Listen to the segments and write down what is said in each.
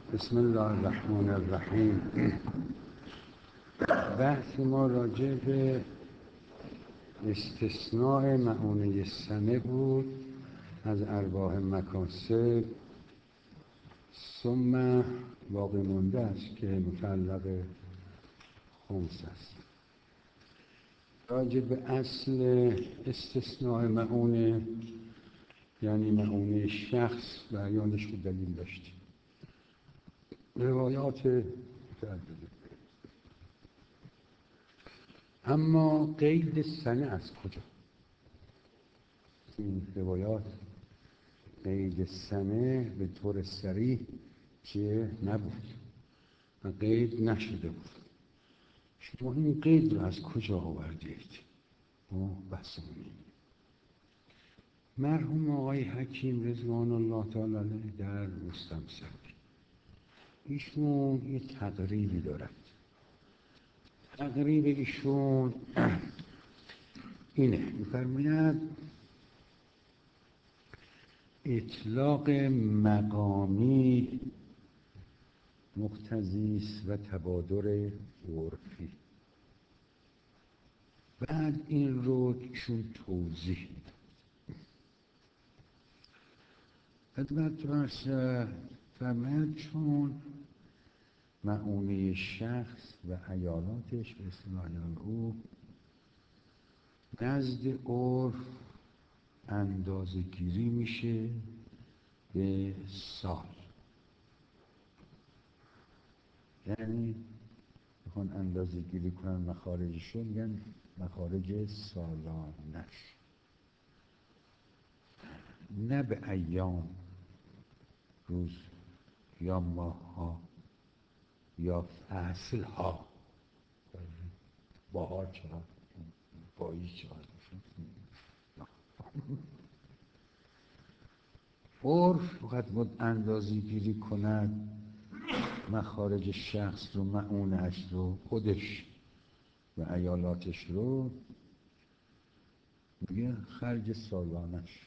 بسم الله الرحمن الرحیم. بحث ما راجع به استثناء مؤونه سنه بود از ارباح مکاسب، ثم باقی مونده است که متعلق خمس است. راجع به اصل استثناء مؤونه یعنی مؤونه شخص بیانش که دلیل داشتیم، روایات متعدده. اما قید سنه از کجا؟ این روایات قید سنه به طور صریح که نبود و قید نشده بود. شما این قید رو از کجا آوردید؟ بحثمونی مرحوم آقای حکیم رضوان الله تعالی علیه در مستمسک، ایشون یه تقریبی دارد. تقریب ایشون اینه، می‌فرماید اطلاق مقامی مقتضی است و تبادر عرفی. بعد این رو ایشون توضیح میده. خدمت فرماید چون مؤونه شخص و عیالاتش به اصطلاح او نزد عرف اندازه گیری میشه به سال، یعنی میخوان اندازه گیری کنن مخارجشون، میگن مخارج سالانش، نه به ایام، روز یا ماه ها یا فصل ها. بهار چقدر، پاییز چقدر. عرف فقط باید اندازه گیری کند مخارج شخص رو، مؤونش رو، خودش و عیالاتش رو، میگه خرج سالانش.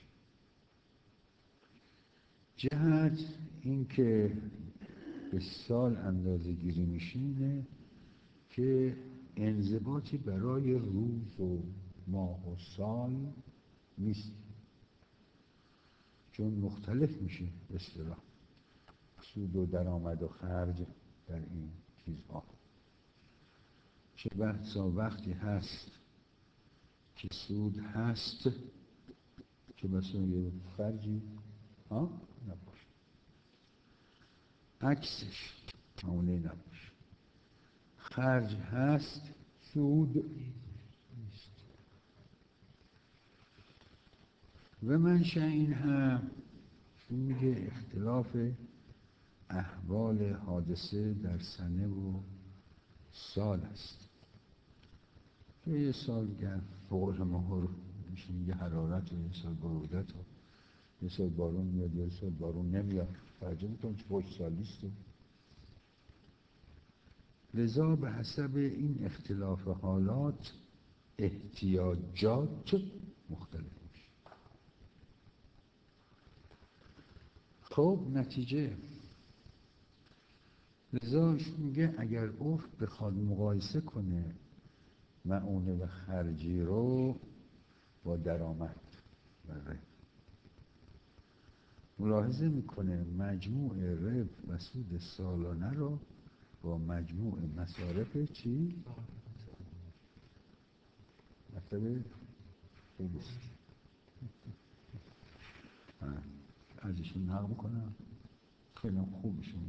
جهت این که به سال اندازه گیری میشه اینه که انضباطی برای روز و ماه و سال نیست، چون مختلف میشه به اصطلاح سود و درآمد و خرج در این چیزها. چه بحثا وقتی هست که سود هست که مثلا یه خرجی نباشه، عکسش معنی نباشه. خرج هست، سود نیست. و منشأ این هم میگه اختلاف احوال حادثه در سنه و سال است. یه سال گرم فوق مهر میشه، یه حرارت، و یه سال برودت، و یه سال بارون میاد، یه سال بارون نمیاد. توجه میکنم چه خوش سالیست. لذا به حسب این اختلاف حالات احتیاجات مختلف میشه. خب نتیجه، لذا میگه اگر عرف بخواد مقایسه کنه مؤونه و خرجی رو با درآمد و ربح، ملاحظه میکنه مجموع ربح و سود سالانه رو با مجموع مصارف چی؟ مطلب خیلیست. ازشون نقل میکنم، خیلی خوبشون.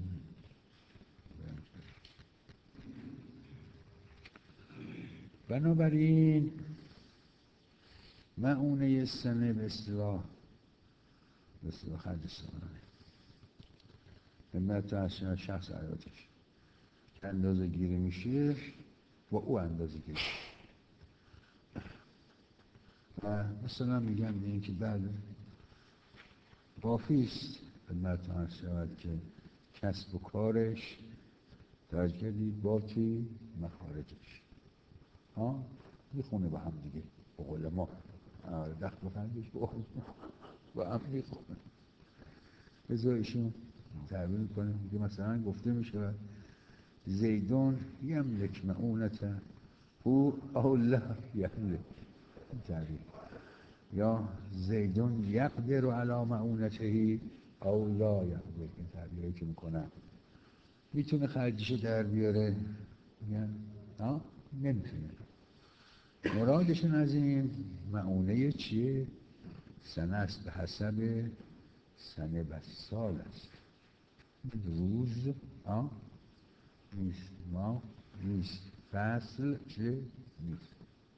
بنابراین مؤونه سنه به اصطلاح خرج سالانه همت از شخص حیاتش که اندازه گیری میشه با او اندازه گیری. و مثلا میگم به این که بله وافیست همت از شود که کسب و کارش درجلی با چی؟ مخارجش میخونه با هم دیگه، به قول ما دخل و خرجش با هم میخونه. بذار ایشون تعبیر میکنه که مثلا گفته میشه زیدون یملک معونته او لا یملک، تعبیر، یا زیدون یقدر علی معونته او لا یقدر، این تعبیری که میکنن میتونه خرجیشو در بیاره، میگن نمیتونه. مرادشون از این معونه چیه؟ سنه است، به حسب سنه و سال است. روز نیست، ماه نیست، فصل چه نیست.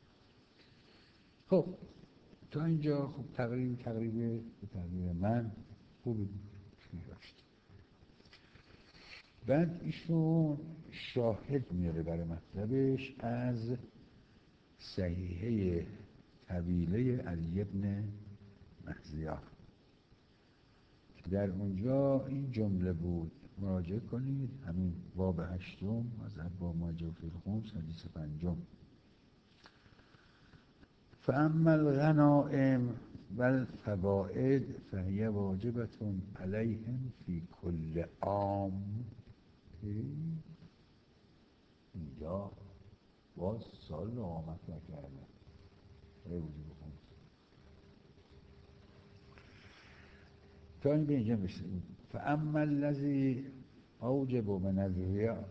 خب تا اینجا خب تقریبا من خوب داشت. بعد ایشون شاهد میاره برای مطلبش از صحیحه طویله علی بن مخزیه، در اونجا این جمله بود، مراجعه کنید، همین باب 8 از ابواب ما جاء فی الخمس حدیث 5. فاما الغنائم والفوائد فهي واجبة علیهم فی کل عام. اینجا باز سال رو آمد نکردن برای وجوب خمس تا این به اینجا میشه. فاما الذی اوجب من الریا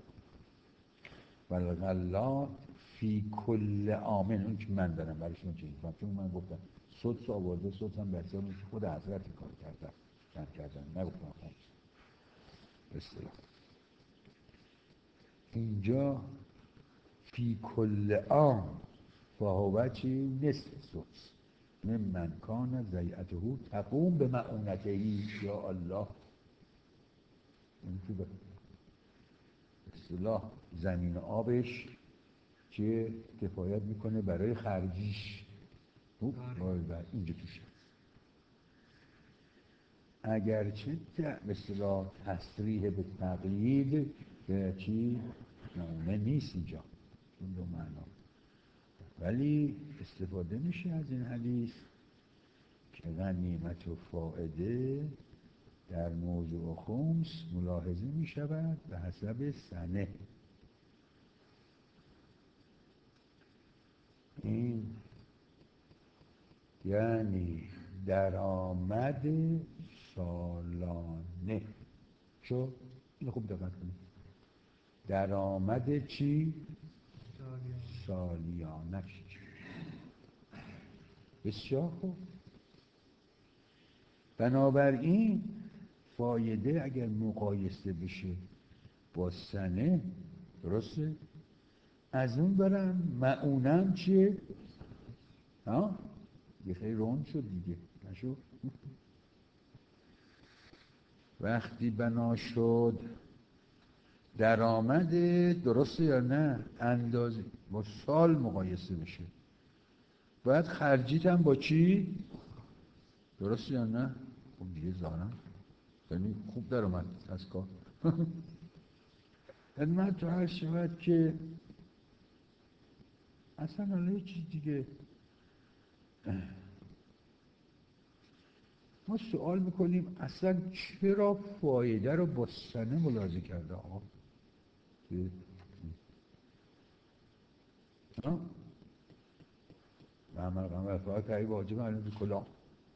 والغلات فی کل عام، اون که من دارم برایشون چیزی کنم، چون من گفتم سدس آورده، سدس هم بسیار میشه خود حضرت کار کردن نگفتم خمس به اصطلاح. اینجا فی کل عام فهو چی؟ نصف سدس من کان ضیعته تقوم به معونته. یا الله، این که به اصطلاح زمین آبش که کفایت میکنه برای خرجیش، اینجا توشه. اگرچه به اصطلاح تصریح به تقیید به چی؟ معونه نیست اینجا، این دو معنا، ولی استفاده میشه از این حدیث که غنیمت و فائده در موضوع خمس ملاحظه می شود به حسب سنه. این یعنی درآمد سالانه. شو اینو خوب دقت کنید، درآمد چی؟ سالیانش. بسیار خوب. بنابراین فایده اگر مقایسه بشه با سنه، درسته؟ از اون برم معونم چیه؟ یه خیلی رون شد دیگه، نشد؟ وقتی بنا شد درآمد، درسته یا نه؟ اندازه با سال مقایسه بشه، باید خرجیت هم با چی؟ درسته یا نه؟ خب دیگه زارم یعنی خوب درآمد از کار. خدمت تو هر شود که اصلا حالا یه چیز دیگه ما سوال میکنیم اصلا چرا فایده رو با سنه ملاحظه کرده آقا؟ عمل قمر فاید که واجب علم کلا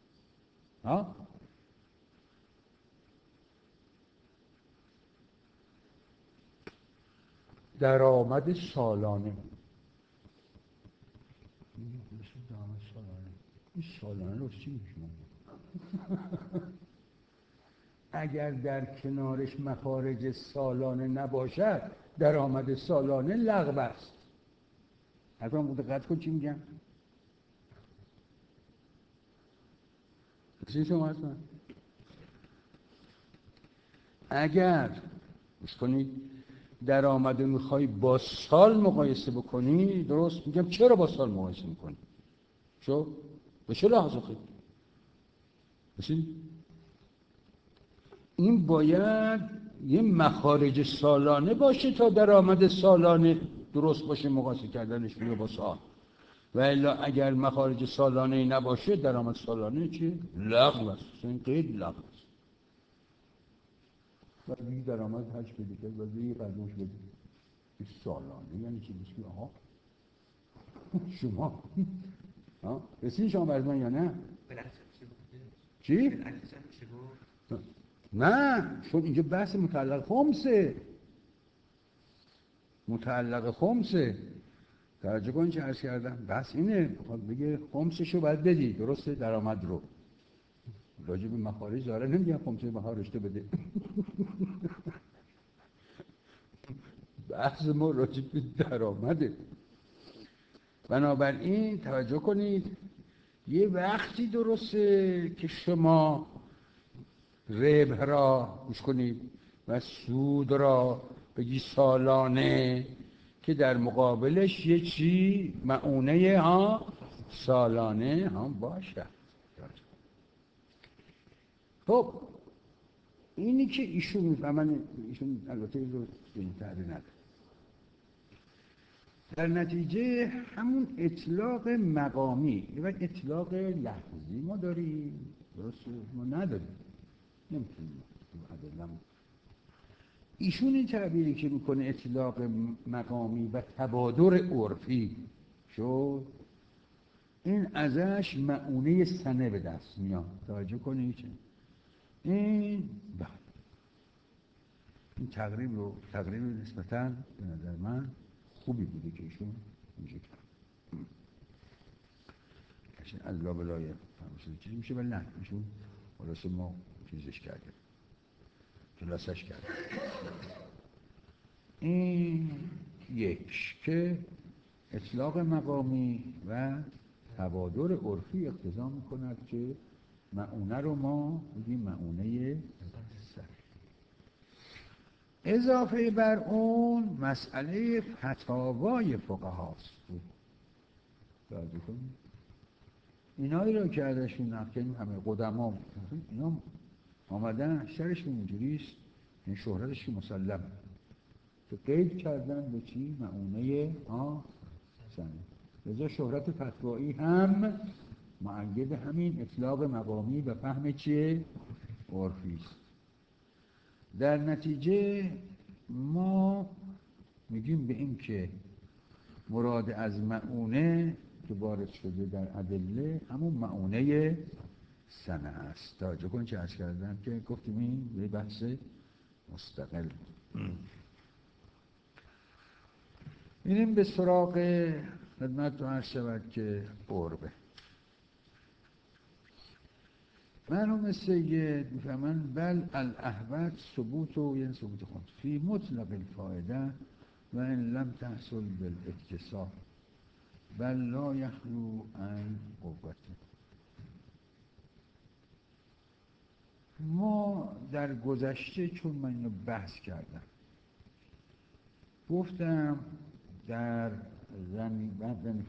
درآمد سالانه. این سالانه رو چی میشون؟ اگر در کنارش مخارج سالانه نباشد درآمد سالانه لغو است. حتما دقت کن چی میگم؟ چی شما هستن؟ اگر گوش کنید درآمد میخوای با سال مقایسه بکنی، درست میگم چرا با سال مقایسه میکنی؟ چرا؟ به چه لحاظ خیلی؟ بسید این باید یه مخارج سالانه باشه تا درآمد سالانه درست باشه مقایسه کردنش میگه با سال، و الا اگر مخارج سالانه نباشه درآمد سالانه چی؟ لغو است. این قید لغو است. و دیگه درآمد حج بده کرد و دیگه قدوش بده سالانه. یعنی چی بسید؟ آها شما رسید شما برز من یا نه؟ چی؟ نه، چون اینجا بحث متعلق خمسه. توجه کن چه عرض کردم، بحث اینه بگه خمسشو باید بدی، درسته؟ درآمد رو راجع به مخارج داره نمیگه خمسه بها رشته بده. بحث ما راجع به درآمده. بنابراین توجه کنید یه وقتی درسته که شما ربح را گوش کنید و سود را بگی سالانه که در مقابلش یه چی معونه سالانه باشه. خب اینی که ایشون میفهمن، ایشون البته رو بهتره نداره، در نتیجه همون اطلاق مقامی و اطلاق لحظی ما داریم، درسته؟ ما نداریم، نمیتونیم عدلم. ایشون این تعبیری که میکنه اطلاق مقامی و تبادر عرفی شد، این ازش معونه سنه به دست میاد. توجه کنید این تقریب نسبتاً به نظر من خوبی بوده که ایشون اینجا کرد. از لابلای فهمشده چیزی میشه ولی نه، ایشون خلاصه ما چیزش کردیم، خلاصش کردیم. این یک که اطلاق مقامی و تبادر عرفی اقتضا میکند که معونه رو ما بگیم معونه سر. اضافه بر اون مسئله فتاوای فقهاست. توجه کنید اینایی رو که ازشون نقل کردیم همه قدما اینا آمدن شرشون اینجوریست، این شهرتش که مسلم که قید کردن به چی؟ معونه سنه. لذا شهرت فتوایی هم مؤید همین اطلاق مقامی و فهم چیه؟ عرفیست. در نتیجه ما میگیم به این که مراد از معونه که وارد شده در ادله همون معونه سنه است. توجه کن چه عرض کردم که گفتیم این یه بحث مستقل. اینیم به سراغ خدمت رو عرض شود که قربه. مرحوم سید میفهمن بل الاحوط ثبوت و یعنی ثبوت خود فی مطلق الفایده و ان لم تحصل بالاکتساب بل لا یخلو عن قوته. ما در گذشته چون من اینو بحث کردم گفتم در زمین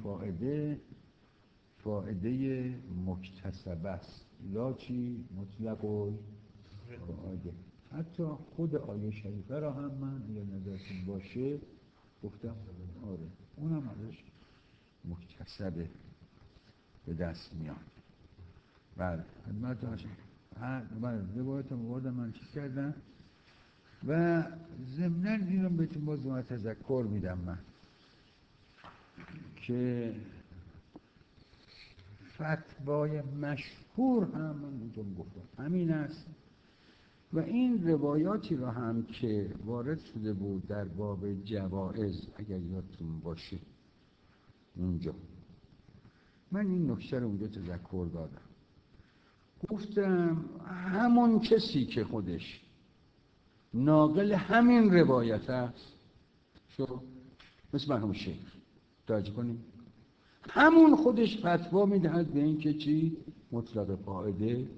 فائده مکتسبه است، لا چی مطلق الفایده. حتی خود آیه شریفه را هم من اگر نظرتون باشه گفتم آره اونم ازش مکتسبه به دست میاد. بله خدمت هاشم روایت موارد من چیز کردم و ضمناً این رو بهتون باز تذکر میدم من که فتوای مشهور هم من اینجا گفتم همین است و این روایاتی رو هم که وارد شده بود در باب جوائز اگر یادتون باشه اونجا من این نکته رو اونجا تذکر دادم. گفتم همون کسی که خودش ناقل همین روایت است شو مثل مرحوم شیخ توجه کنیم همون خودش فتوا میدهد به این که چی مطلق فائده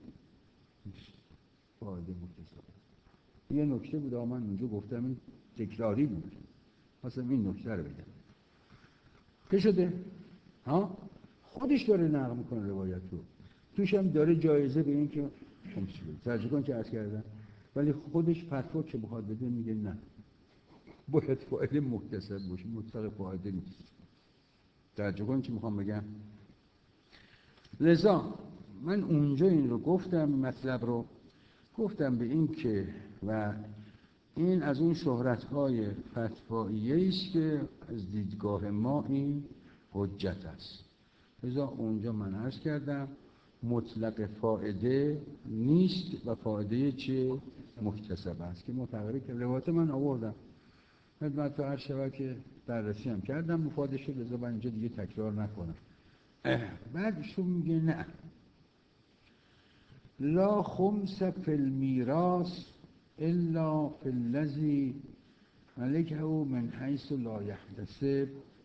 مکتسب. یه نکته بود من اونجا گفتم این تکراری بود مثلا این نکته رو بگم که شده خودش داره نقل میکنه روایت رو توش هم داره جایزه به این که توجه کن که عرض کردم ولی خودش فتوا که بخواد بده میگه نه باید فائده مکتسب باشه مطلق فائده نیست. توجه کن چی میخوام بگم. لذا من اونجا این رو گفتم مطلب رو گفتم به این که و این از اون شهرت‌های فتواییه است که از دیدگاه ما این حجت است. لذا اونجا من عرض کردم مطلق فائده نیست و فائده چه مکتسب است که متغیره که روایت من آوردم خدمت تو عرض شود که بررسی هم کردم مفاده شد. لذا من اینجا دیگه تکرار نکنم. بعد ایشون میگه نه لا خمس فی المیراث الا فی الذی ملکه من حیث لا یحتسب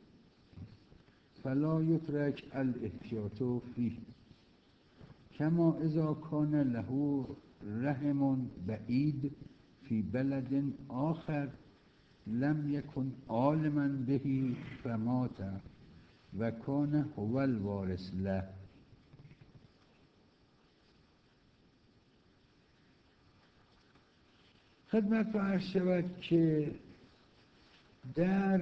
فلا یترک الاحتیاط فیه کما اذا کان له رحم بعید فی بلد آخر لم یکن عالما به فمات و کان هو الوارث له. خدمت عرض شود که در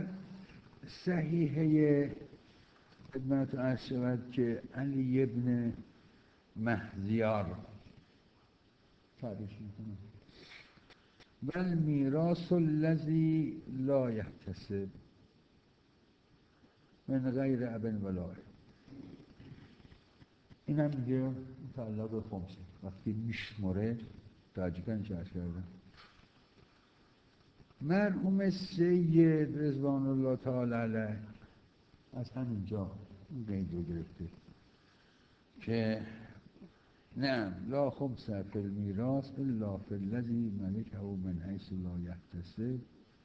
صحیحه خدمت عرض شود که علی ابن مهزیار تعریف میکنم بل میراث الذی لا یحتسب من غیر اب ولا ام. این هم میگه متعلق به خمسه وقتی میشمره تاجیکن چه کردن مرحوم سید رضوان الله تعالی علیه از همینجا این قید رو گرفته که نه لا خمس فی المیراث الا فی الذی ملکه من حیث لا یحتسب.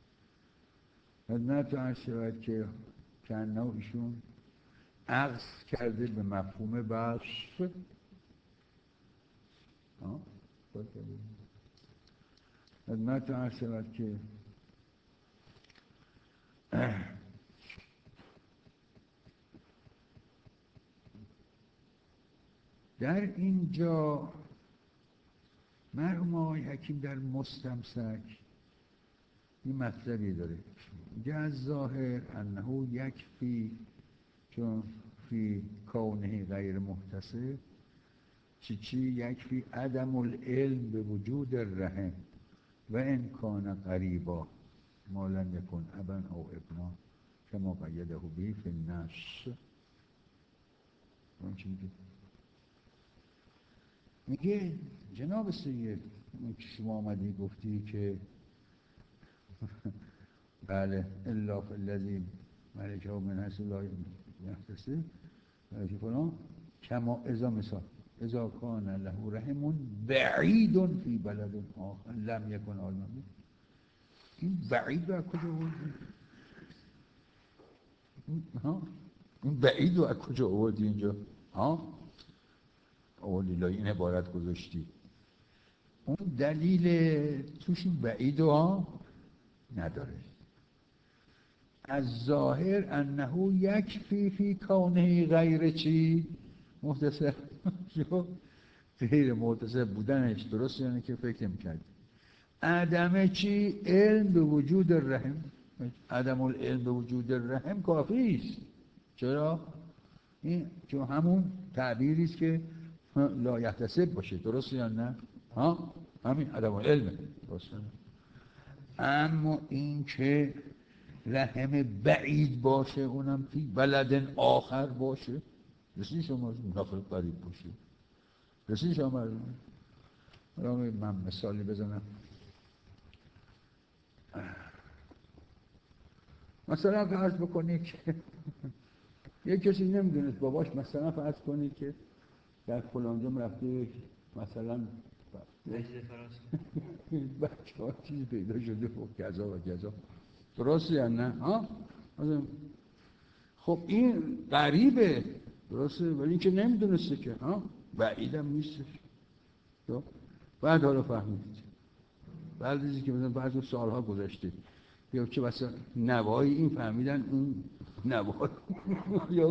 خدمت عرض شود که کنه ایشون عکس کرده به مفهوم بخش خدمت عرض شود که در اینجا مرحوم آقای حکیم در مستمسک این مطلبی داره میگه از ظاهر انه یکفی چون فی کونه غیر محتسب چی یکفی عدم العلم به وجود الرحم و ان کان قریبا ما لم یکن ابا او ابنا کما قیده به فی النص. میگه جناب سید شما آمدی گفتی که بله الا فی الذی ملکه من حیث لا یحتسب فلان کما اذا مثال اذا کان له رحم بعید فی بلد آخر لم یکن عالما. این بعید رو از کجا آوردی؟ این بعید رو از کجا آوردی اینجا؟ اولیلای این عبارت گذاشتی اون دلیل توش بعید نداره. از ظاهر انه یکفی فی کونه غیر چی؟ محتسب. غیر محتسب بودنش درست یعنی که فکر میکرد عدم چی؟ علم به وجود الرحم. عدم العلم به وجود الرحم کافی است. چرا؟ این چون همون تعبیری است که لا یحتسب باشه درست یا نه؟ همین عدم العلم درست نه. اما این که رحم بعید باشه اونم فی بلد آخر باشه رسید شما منافق قریب باشه رسید شما من مثالی بزنم. مثلا فرض بکنید که یک کسی نمیدونست باباش مثلا فرض کنید که در فلانجا رفته مثلا بچه ها چیز پیدا شده و کذا و کذا درست یا نه؟ خب این غریبه درسته ولی این که نمیدونسته که بعیدم نیستش. بعد حالا فهمیدید بعد از که مثلا بعضی سالها گذشته یا چه مثلا نوایی این فهمیدن اون نوایی یا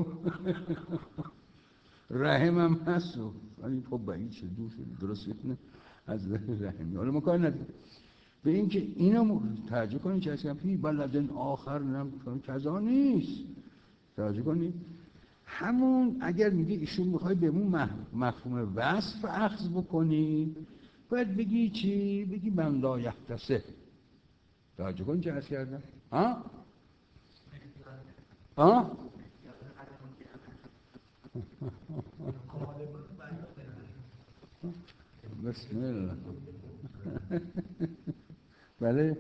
رحم هم هست ولی خب بعید شد دور شد درست نه از رحمی. حالا ما کار نداریم به این که اینو توجه کنید چه هستیم فی بلد آخر کذا نیست. توجه کنید همون اگر میگه ایشون میخوای به اون مفهوم وصف اخذ بکنی باید بگی چی؟ بگی من لا یحتسب توجه کن چه عرض کردم؟ ها؟ ها؟ بسم الله. بله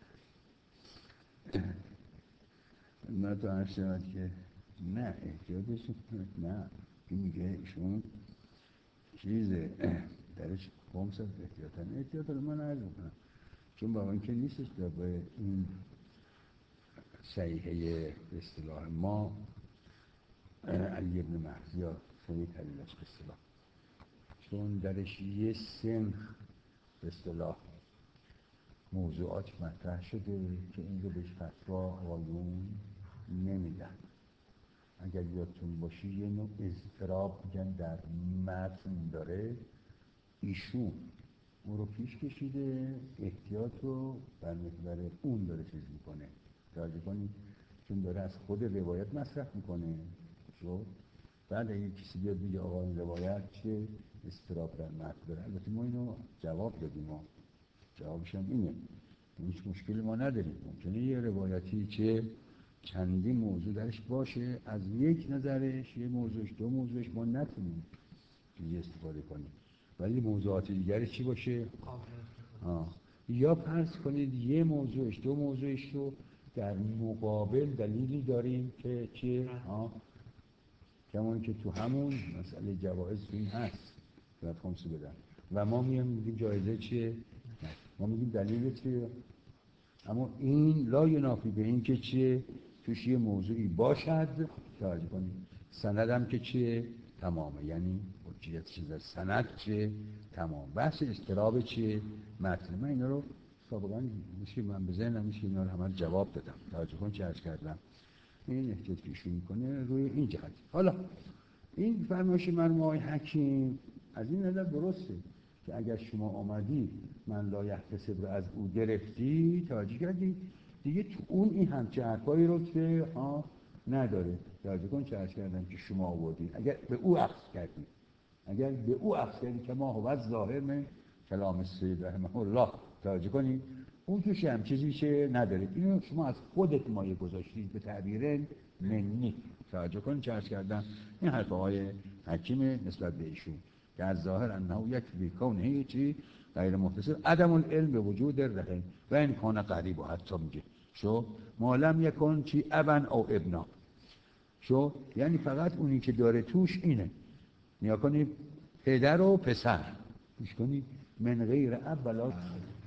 نه تو عرض شود که نه احتیاطش نه این میگه ایشون چیزه درش خمس احتیاط رو من عرض میکنم چون با اینکه نیستش به این صحیحه به اصطلاح ما علی ابن مهدی یا سید علیش به اصطلاح چون درش یه سنخ به اصطلاح موضوعات مطرح شده که این رو بهش فتوا آقایون نمیدن. اگر یادتون باشی یه نوع اضطراب میگن در متن داره، ایشون اون رو پیش کشیده، احتیاط رو بر محور اون داره چیز میکنه. توجه کنید چون داره از خود روایت مصرف میکنه. شو بعد اگه کسی بیاد بگه آقا این روایت چه اضطراب در متن داره، البته ما اینو جواب دادیم، ما جوابش هم اینه هیچ مشکلی ما نداریم. ممکنه یه روایتی که چندی موضوع درش باشه، از یک نظرش یه موضوعش دو موضوعش ما نتونیم چیزی استفاده کنیم، ولی موضوعات دیگری چی باشه؟ یا فرض کنید یه موضوعش دو موضوعش رو در مقابل دلیلی داریم که چیه؟ کمون که تو همون مسئله جوائز این هست باید خمسه بدن و ما میگیم جایزه چیه؟ ما میگیم دلیل چیه؟ اما این لا ینافی به این که چیه؟ توش یه موضوعی باشد توجه کنید سند هم که چیه؟ تمامه، یعنی حجیت چیز سند چیه؟ تمام. بحث اضطراب چیه؟ متن. من اینا رو سابقا میشه من به ذهنم میشه اینا رو همه جواب دادم. توجه کن چه عرض کردم این احتیاط که ایشون میکنه روی این جهت. حالا این فرمایش مرحوم آقای حکیم از این نظر درسته که اگر شما آمدی من لا یحتسب رو از او گرفتی توجه کردی دیگه تو اون این همچه حرفایی رو که نداره. توجه کن چه عرض کردم که شما آوردی اگر به او اخذ کردی، اگر به او اخذ کردی که ما هو ظاهر من کلام سید رحمه الله توجه کنی اون توش هم چیزی که نداره. اینو شما از خودت مایه گذاشتید به تعبیر منی. توجه کنید چه عرض کردم این حرف آقای حکیم نسبت به ایشون که از ظاهر انه یک بیکونه چی غیر محتسب عدم العلم به وجود رحم و این کان قریب و حتی میگه شو معلم یکن چی ابن او ابنا شو یعنی فقط اونی که داره توش اینه نیا کنی پدر و پسر پیش کنی من غیر اب بلا